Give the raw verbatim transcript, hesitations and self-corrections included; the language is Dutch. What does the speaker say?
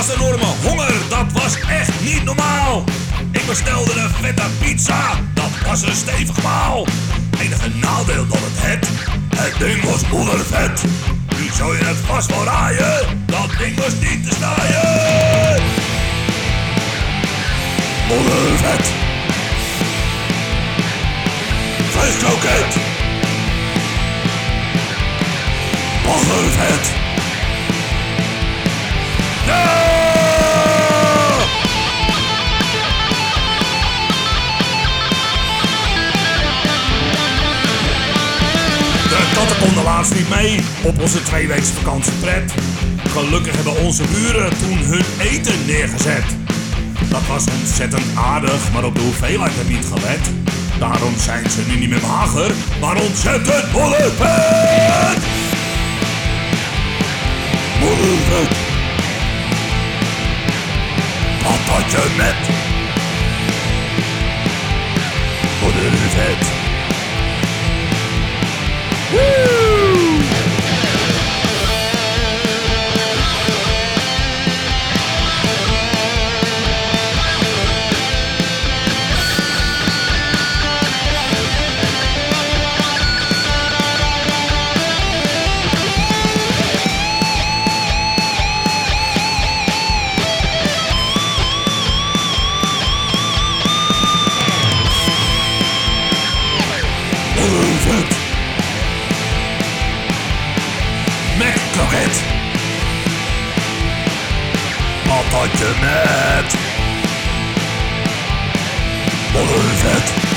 was enorme honger, dat was echt niet normaal. Ik bestelde een vette pizza, dat was een stevig maal. Enige nadeel dat het het, het ding was moedervet. Nu zou je het vast wel raaien, dat ding was niet te snijden. Moedervet. Vleeskroket. Moedervet. Ja! De katten konden laatst niet mee op onze tweeweekse vakantiepret. Gelukkig hebben onze buren toen hun eten neergezet. Dat was ontzettend aardig, maar op de hoeveelheid er niet gelet. Daarom zijn ze nu niet meer mager, maar ontzettend moedervet. Moedervet. Patatje met moedervet. Woe! Moedervet. McKroket. Patatje met moedervet.